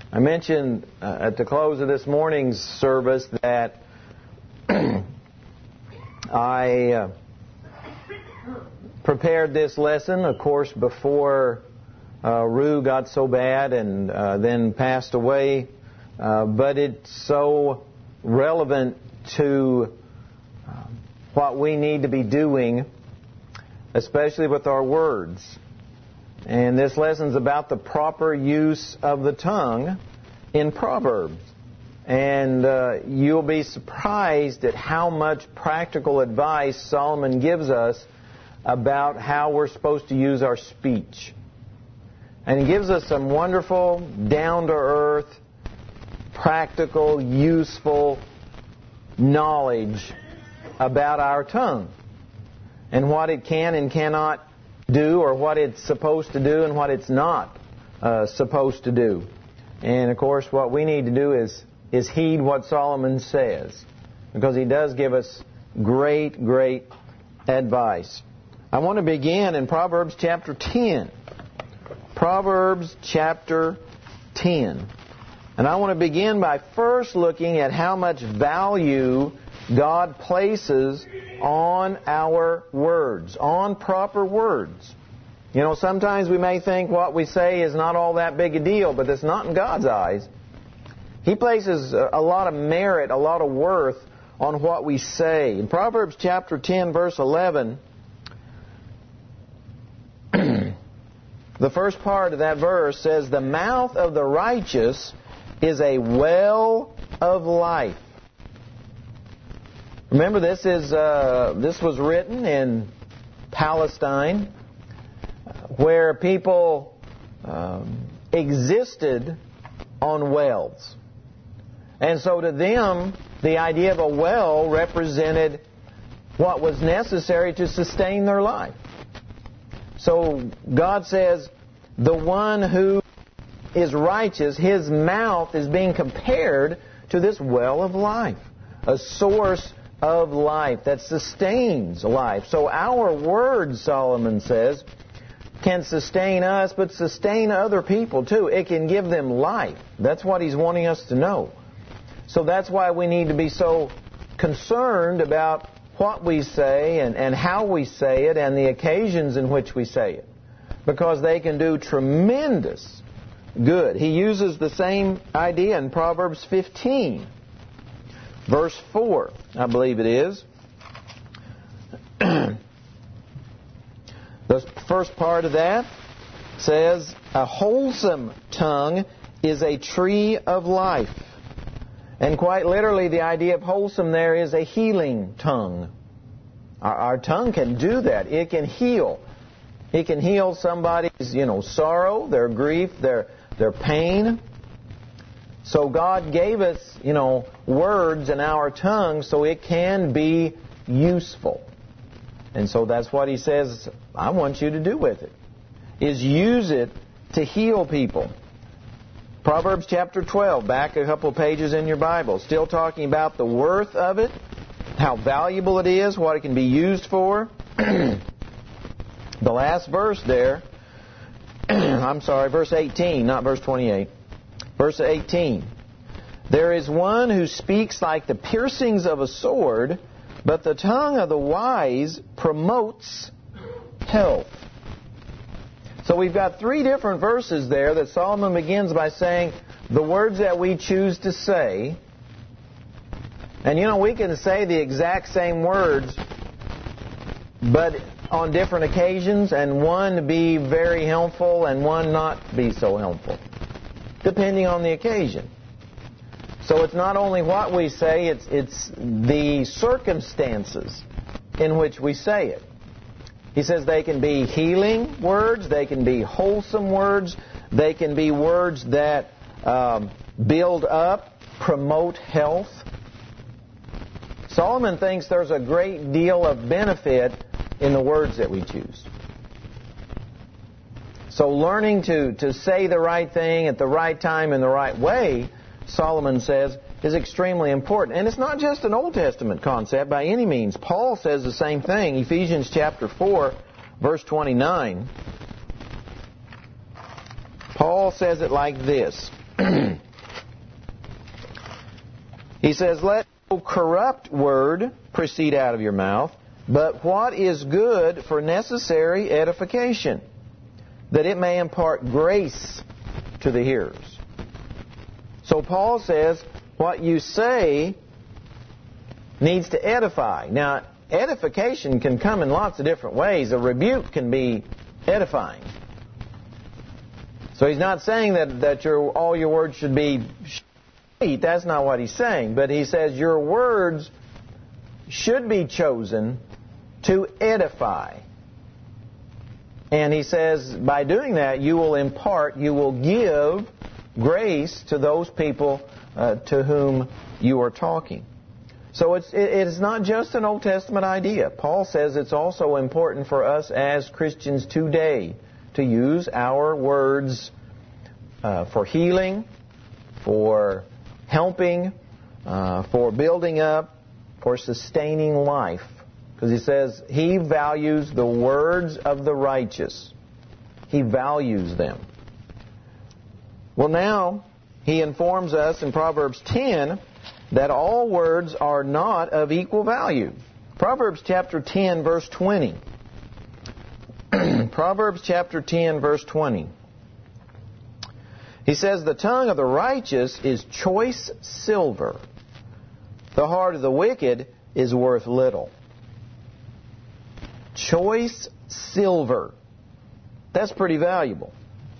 I mentioned at the close of this morning's service that I prepared this lesson, of course, before Rue got so bad and then passed away. But it's so relevant to what we need to be doing, especially with our words. And this lesson's about the proper use of the tongue in Proverbs. And you'll be surprised at how much practical advice Solomon gives us about how we're supposed to use our speech. And he gives us some wonderful, down-to-earth, practical, useful knowledge about our tongue and what it can and cannot do, or what it's supposed to do and what it's not supposed to do. And, of course, what we need to do is heed what Solomon says, because he does give us great, great advice. I want to begin in Proverbs chapter 10. Proverbs chapter 10. And I want to begin by first looking at how much value God places on our words, on proper words. You know, sometimes we may think what we say is not all that big a deal, but it's not in God's eyes. He places a lot of merit, a lot of worth on what we say. In Proverbs chapter 10, verse 11, the first part of that verse says, "The mouth of the righteous is a well of life." Remember, this was written in Palestine, where people existed on wells. And so to them, the idea of a well represented what was necessary to sustain their life. So God says, the one who is righteous, his mouth is being compared to this well of life, a source of life that sustains life. So our words, Solomon says, can sustain us, but sustain other people too. It can give them life. That's what he's wanting us to know. So that's why we need to be so concerned about what we say and how we say it and the occasions in which we say it, because they can do tremendous good. He uses the same idea in Proverbs 15, verse 4, I believe it is. The first part of that says, "A wholesome tongue is a tree of life." And quite literally, the idea of wholesome there is a healing tongue. Our tongue can do that. It can heal. It can heal somebody's, sorrow, their grief, their pain. So God gave us, words in our tongue so it can be useful. And so that's what he says I want you to do with it, is use it to heal people. Proverbs chapter 12, back a couple pages in your Bible, still talking about the worth of it, how valuable it is, what it can be used for. The last verse there, verse 18, not verse 28. Verse 18. "There is one who speaks like the piercings of a sword, but the tongue of the wise promotes health." So we've got three different verses there that Solomon begins by saying the words that we choose to say. And we can say the exact same words, but on different occasions, and one be very helpful and one not be so helpful, depending on the occasion. So it's not only what we say, it's the circumstances in which we say it. He says they can be healing words, they can be wholesome words, they can be words that build up, promote health. Solomon thinks there's a great deal of benefit in the words that we choose. So learning to say the right thing at the right time in the right way, Solomon says, is extremely important. And it's not just an Old Testament concept by any means. Paul says the same thing. Ephesians chapter 4, verse 29. Paul says it like this. He says, let no corrupt word proceed out of your mouth, but what is good for necessary edification, that it may impart grace to the hearers. So Paul says, what you say needs to edify. Now, edification can come in lots of different ways. A rebuke can be edifying. So he's not saying that all your words should be sweet. That's not what he's saying. But he says your words should be chosen to edify. And he says by doing that, you will impart, you will give grace to those people to whom you are talking. So it is not just an Old Testament idea. Paul says it's also important for us as Christians today to use our words for healing, for helping, for building up, for sustaining life. Because he says he values the words of the righteous. He values them. Well, now he informs us in Proverbs 10 that all words are not of equal value. Proverbs chapter 10, verse 20. Proverbs chapter 10, verse 20. He says, the tongue of the righteous is choice silver. The heart of the wicked is worth little. Choice silver. That's pretty valuable.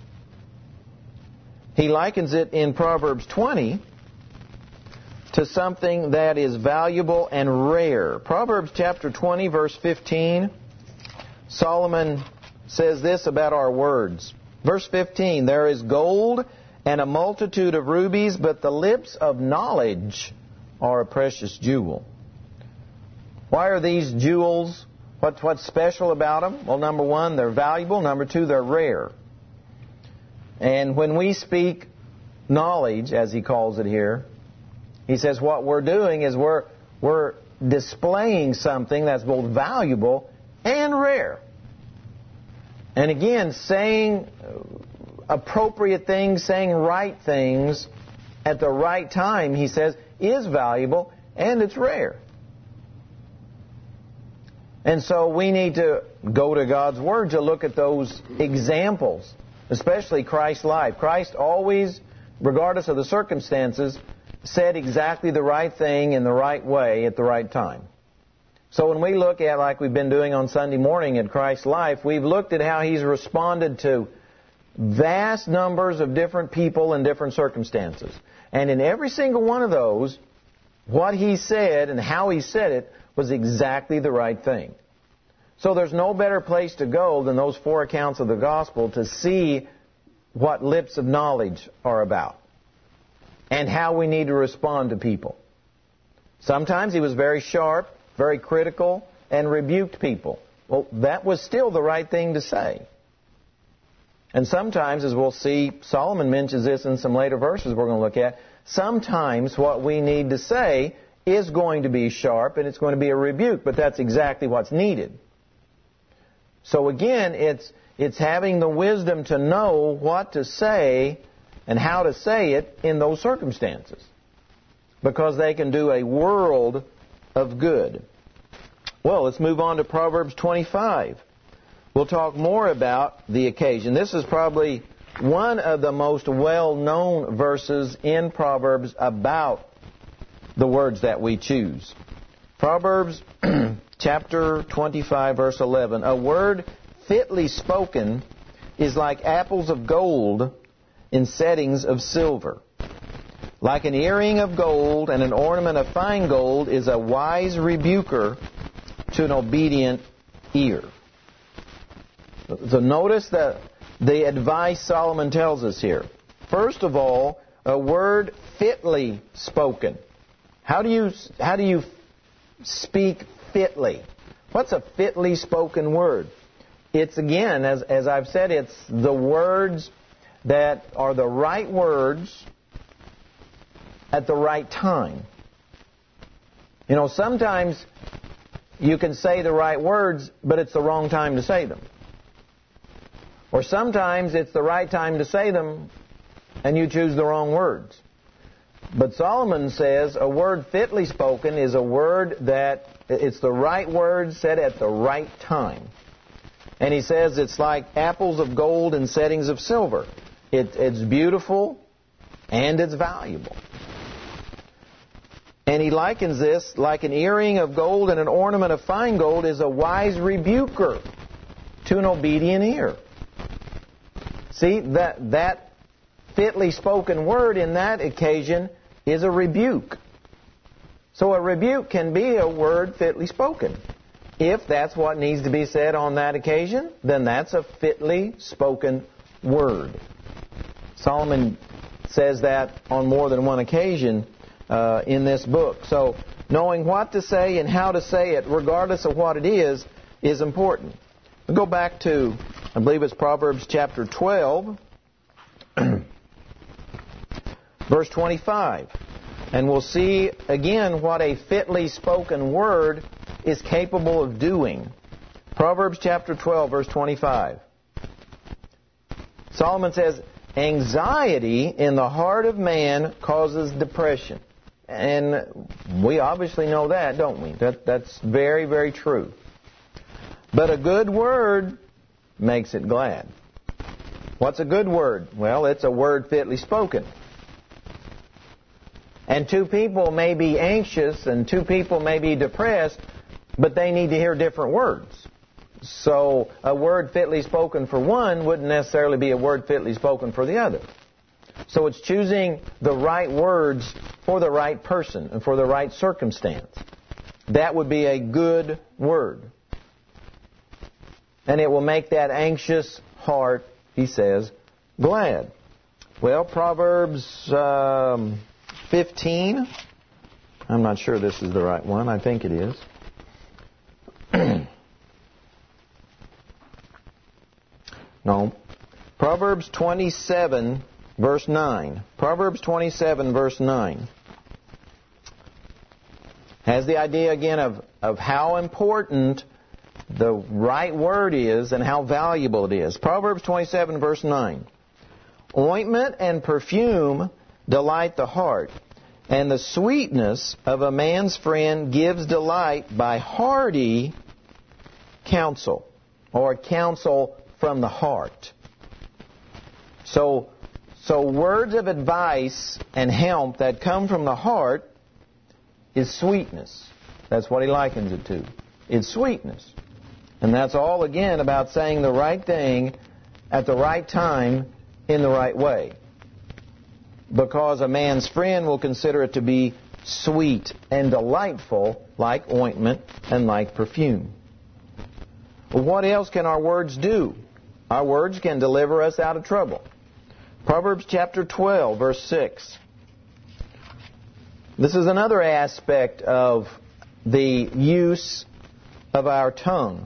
He likens it in Proverbs 20 to something that is valuable and rare. Proverbs chapter 20, verse 15, Solomon says this about our words. Verse 15, there is gold and a multitude of rubies, but the lips of knowledge are a precious jewel. Why are these jewels? What's special about them? Well, number one, they're valuable. Number two, they're rare. And when we speak knowledge, as he calls it here, he says what we're doing is we're displaying something that's both valuable and rare. And again, saying appropriate things, saying right things at the right time, he says, is valuable and it's rare. And so we need to go to God's Word to look at those examples, especially Christ's life. Christ always, regardless of the circumstances, said exactly the right thing in the right way at the right time. So when we look at, like we've been doing on Sunday morning at Christ's life, we've looked at how He's responded to vast numbers of different people in different circumstances. And in every single one of those, what He said and how He said it was exactly the right thing. So there's no better place to go than those 4 accounts of the Gospel to see what lips of knowledge are about and how we need to respond to people. Sometimes He was very sharp, very critical, and rebuked people. Well, that was still the right thing to say. And sometimes, as we'll see, Solomon mentions this in some later verses we're going to look at, sometimes what we need to say is going to be sharp and it's going to be a rebuke, but that's exactly what's needed. So again, it's having the wisdom to know what to say and how to say it in those circumstances, because they can do a world of good. Well, let's move on to Proverbs 25. We'll talk more about the occasion. This is probably one of the most well-known verses in Proverbs about the words that we choose. Proverbs chapter 25, verse 11. A word fitly spoken is like apples of gold in settings of silver. Like an earring of gold and an ornament of fine gold is a wise rebuker to an obedient ear. So notice the advice Solomon tells us here. First of all, a word fitly spoken. How do you speak fitly? What's a fitly spoken word? It's, again, as I've said, it's the words that are the right words at the right time. You know, sometimes you can say the right words, but it's the wrong time to say them. Or sometimes it's the right time to say them, and you choose the wrong words. But Solomon says a word fitly spoken is a word that it's the right word said at the right time. And he says it's like apples of gold in settings of silver. It's beautiful and it's valuable. And he likens this like an earring of gold and an ornament of fine gold is a wise rebuker to an obedient ear. See, that fitly spoken word in that occasion is a rebuke. So a rebuke can be a word fitly spoken. If that's what needs to be said on that occasion, then that's a fitly spoken word. Solomon says that on more than one occasion in this book. So knowing what to say and how to say it, regardless of what it is important. We'll go back to, I believe it's Proverbs chapter 12, verse 25. And we'll see again what a fitly spoken word is capable of doing. Proverbs chapter 12, verse 25. Solomon says, anxiety in the heart of man causes depression. And we obviously know that, don't we? That's very, very true. But a good word makes it glad. What's a good word? Well, it's a word fitly spoken. And two people may be anxious and two people may be depressed, but they need to hear different words. So a word fitly spoken for one wouldn't necessarily be a word fitly spoken for the other. So it's choosing the right words for the right person and for the right circumstance. That would be a good word. And it will make that anxious heart, he says, glad. Well, Proverbs 15. I'm not sure this is the right one. I think it is. No. Proverbs 27, verse 9. Proverbs 27, verse 9. Has the idea again of how important the right word is and how valuable it is. Proverbs 27, verse 9. Ointment and perfume delight the heart, and the sweetness of a man's friend gives delight by hearty counsel, or counsel from the heart. So words of advice and help that come from the heart is sweetness. That's what he likens it to. It's sweetness. And that's all, again, about saying the right thing at the right time in the right way. Because a man's friend will consider it to be sweet and delightful, like ointment and like perfume. Well, what else can our words do? Our words can deliver us out of trouble. Proverbs chapter 12, verse 6. This is another aspect of the use of our tongue.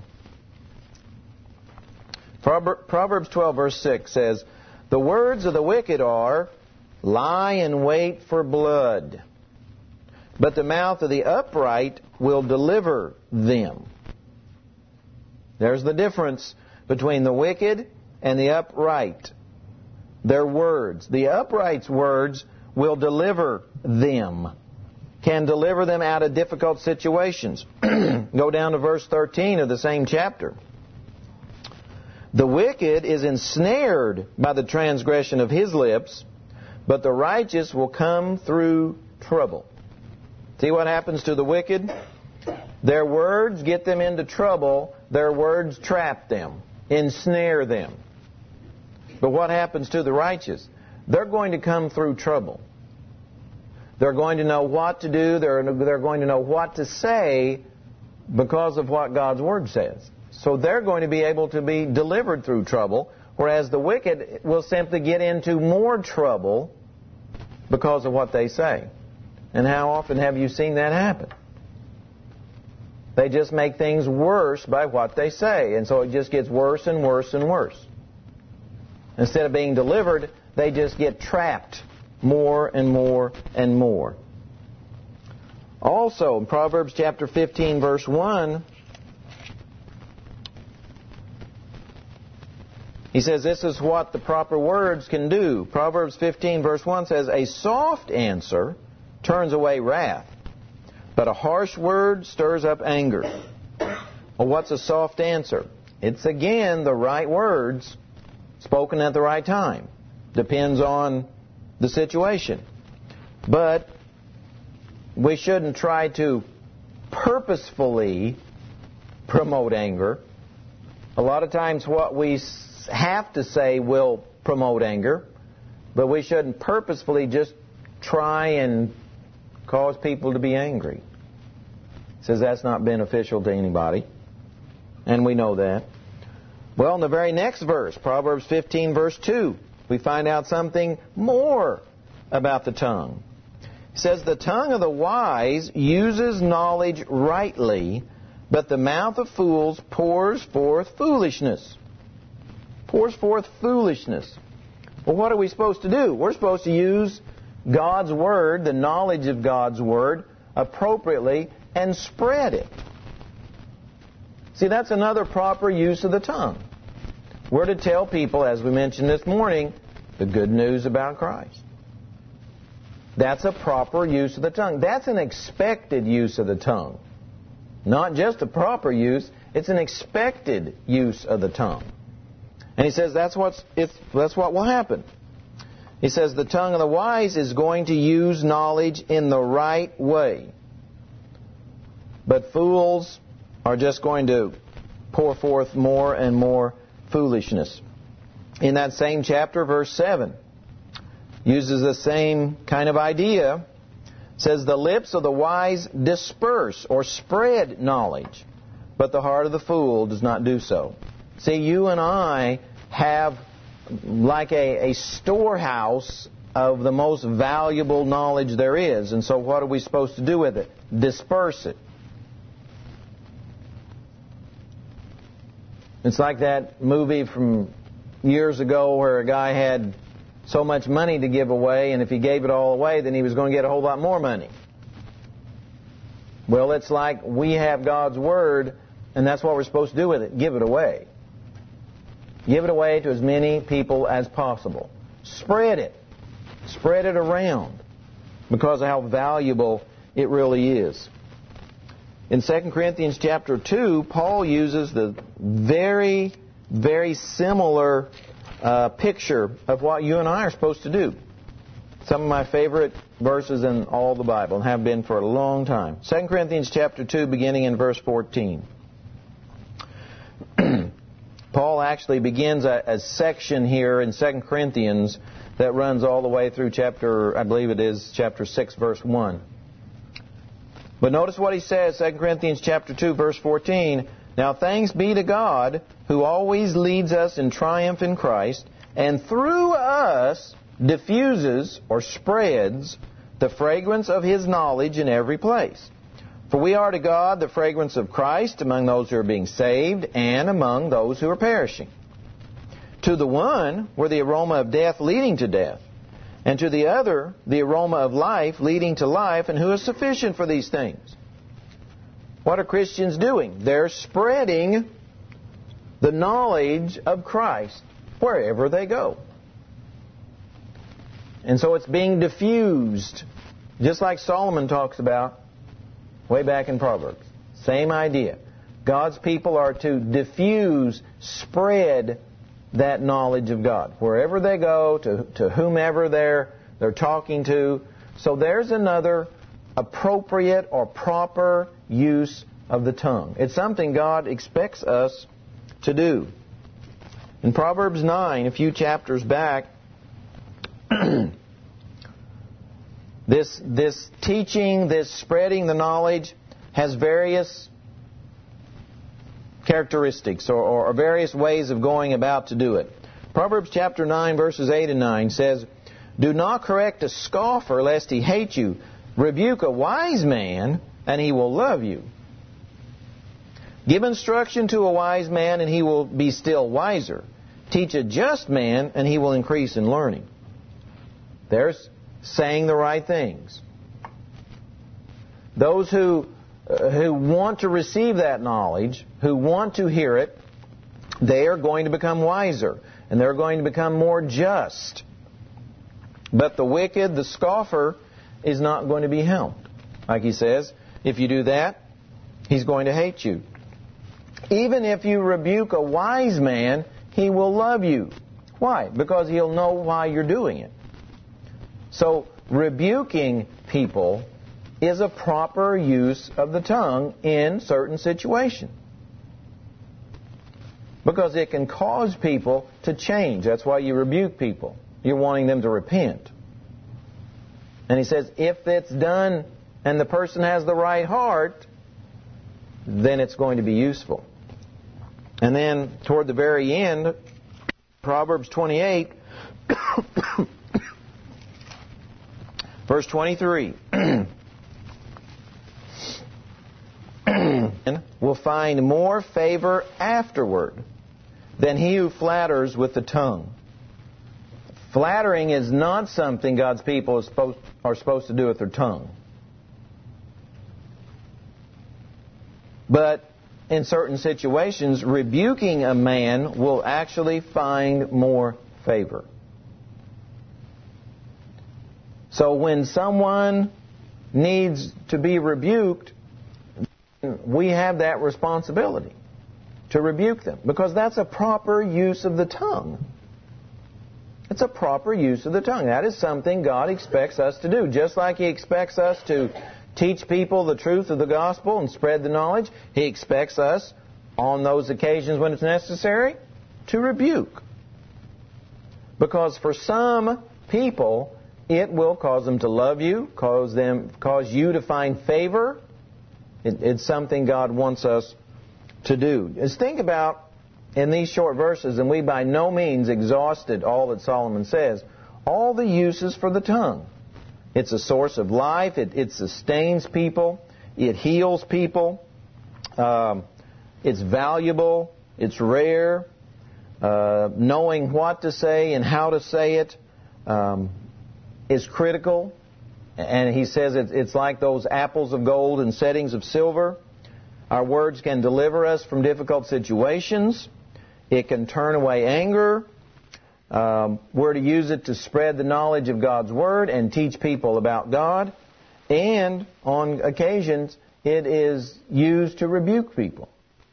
Proverbs 12, verse 6 says, the words of the wicked are, lie in wait for blood, but the mouth of the upright will deliver them. There's the difference between the wicked and the upright. Their words. The upright's words will deliver them. Can deliver them out of difficult situations. Go down to verse 13 of the same chapter. The wicked is ensnared by the transgression of his lips, but the righteous will come through trouble. See what happens to the wicked? Their words get them into trouble. Their words trap them, ensnare them. But what happens to the righteous? They're going to come through trouble. They're going to know what to do. They're going to know what to say because of what God's Word says. So they're going to be able to be delivered through trouble, whereas the wicked will simply get into more trouble because of what they say. And how often have you seen that happen? They just make things worse by what they say, and so it just gets worse and worse and worse. Instead of being delivered, they just get trapped more and more and more. Also, in Proverbs chapter 15, verse 1, He says this is what the proper words can do. Proverbs 15 verse 1 says, a soft answer turns away wrath, but a harsh word stirs up anger. Well, what's a soft answer? It's again the right words spoken at the right time. Depends on the situation. But we shouldn't try to purposefully promote anger. A lot of times what we have to say will promote anger, but we shouldn't purposefully just try and cause people to be angry. He says that's not beneficial to anybody, and we know that. Well, in the very next verse, Proverbs 15 verse 2, we find out something more about the tongue. It says, the tongue of the wise uses knowledge rightly, but the mouth of fools pours forth foolishness. Pours forth foolishness. Well, what are we supposed to do? We're supposed to use God's Word, the knowledge of God's Word, appropriately and spread it. See, that's another proper use of the tongue. We're to tell people, as we mentioned this morning, the good news about Christ. That's a proper use of the tongue. That's an expected use of the tongue. Not just a proper use, it's an expected use of the tongue. And he says that's what will happen. He says the tongue of the wise is going to use knowledge in the right way. But fools are just going to pour forth more and more foolishness. In that same chapter, verse 7, uses the same kind of idea. It says, the lips of the wise disperse or spread knowledge, but the heart of the fool does not do so. See, you and I have like a storehouse of the most valuable knowledge there is. And so what are we supposed to do with it? Disperse it. It's like that movie from years ago where a guy had so much money to give away, and if he gave it all away, then he was going to get a whole lot more money. Well, it's like we have God's Word, and that's what we're supposed to do with it. Give it away. Give it away to as many people as possible. Spread it. Spread it around because of how valuable it really is. In 2 Corinthians chapter 2, Paul uses the very, very similar picture of what you and I are supposed to do. Some of my favorite verses in all the Bible, and have been for a long time. 2 Corinthians chapter 2, beginning in verse 14. Paul actually begins a section here in 2 Corinthians that runs all the way through chapter, I believe it is, chapter 6, verse 1. But notice what he says, 2 Corinthians chapter 2, verse 14. Now thanks be to God, who always leads us in triumph in Christ, and through us diffuses or spreads the fragrance of His knowledge in every place. For we are to God the fragrance of Christ among those who are being saved and among those who are perishing. To the one we're the aroma of death leading to death, and to the other the aroma of life leading to life, and who is sufficient for these things? What are Christians doing? They're spreading the knowledge of Christ wherever they go. And so it's being diffused, just like Solomon talks about way back in Proverbs. Same idea. God's people are to diffuse, spread that knowledge of God. Wherever they go, to whomever they're talking to. So there's another appropriate or proper use of the tongue. It's something God expects us to do. In Proverbs 9, a few chapters back, this teaching, this spreading the knowledge has various characteristics or various ways of going about to do it. Proverbs chapter 9, verses 8 and 9 says, do not correct a scoffer lest he hate you. Rebuke a wise man and he will love you. Give instruction to a wise man and he will be still wiser. Teach a just man and he will increase in learning. There's saying the right things. Those who want to receive that knowledge, who want to hear it, they are going to become wiser. and they're going to become more just. But the wicked, the scoffer, is not going to be helped. Like he says, if you do that, he's going to hate you. Even if you rebuke a wise man, he will love you. Why? Because he'll know why you're doing it. So, rebuking people is a proper use of the tongue in certain situations. Because it can cause people to change. That's why you rebuke people. You're wanting them to repent. And he says, if it's done and the person has the right heart, then it's going to be useful. And then, toward the very end, Proverbs 28, verse 23, will find more favor afterward than he who flatters with the tongue. Flattering is not something God's people are supposed to do with their tongue. But in certain situations, rebuking a man will actually find more favor. So when someone needs to be rebuked, we have that responsibility to rebuke them, because that's a proper use of the tongue. It's a proper use of the tongue. That is something God expects us to do. Just like He expects us to teach people the truth of the gospel and spread the knowledge, He expects us, on those occasions when it's necessary, to rebuke. Because for some people, it will cause them to love you, cause you to find favor. It's something God wants us to do. Just think about, in these short verses, and we by no means exhausted all that Solomon says, all the uses for the tongue. It's a source of life. It sustains people. It heals people. It's valuable. It's rare. Knowing what to say and how to say it is critical. And he says it's like those apples of gold and settings of silver. Our words can deliver us from difficult situations. It can turn away anger. We're to use it to spread the knowledge of God's Word and teach people about God. And on occasions, it is used to rebuke people.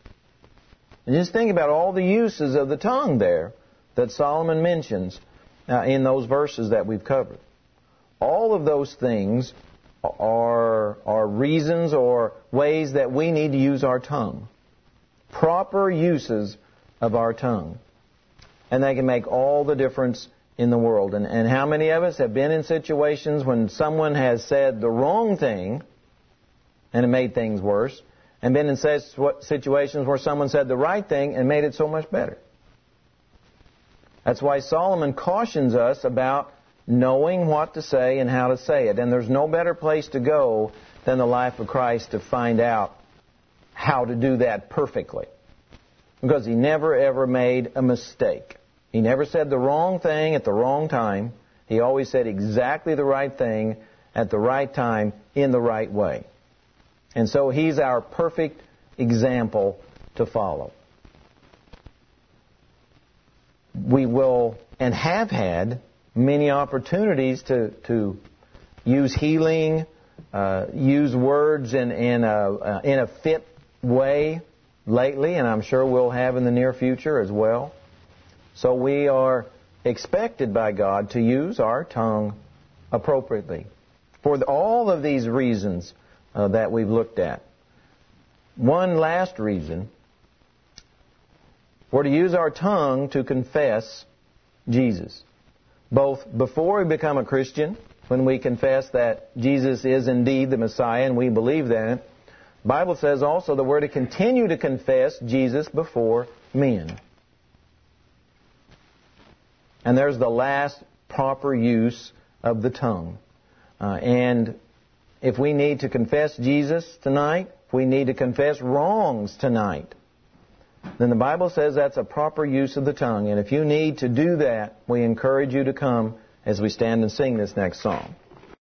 And just think about all the uses of the tongue there that Solomon mentions in those verses that we've covered. All of those things are reasons or ways that we need to use our tongue. Proper uses of our tongue. And they can make all the difference in the world. And how many of us have been in situations when someone has said the wrong thing and it made things worse, and been in situations where someone said the right thing and made it so much better? That's why Solomon cautions us about knowing what to say and how to say it. And there's no better place to go than the life of Christ to find out how to do that perfectly. Because He never ever made a mistake. He never said the wrong thing at the wrong time. He always said exactly the right thing at the right time in the right way. And so He's our perfect example to follow. We will and have had many opportunities to use healing, use words in a fit way lately, and I'm sure we'll have in the near future as well. So we are expected by God to use our tongue appropriately for all of these reasons that we've looked at. One last reason: we're to use our tongue to confess Jesus. Both before we become a Christian, when we confess that Jesus is indeed the Messiah, and we believe that, the Bible says also that we're to continue to confess Jesus before men. And there's the last proper use of the tongue. And if we need to confess Jesus tonight, if we need to confess wrongs tonight, then the Bible says that's a proper use of the tongue. And if you need to do that, we encourage you to come as we stand and sing this next song.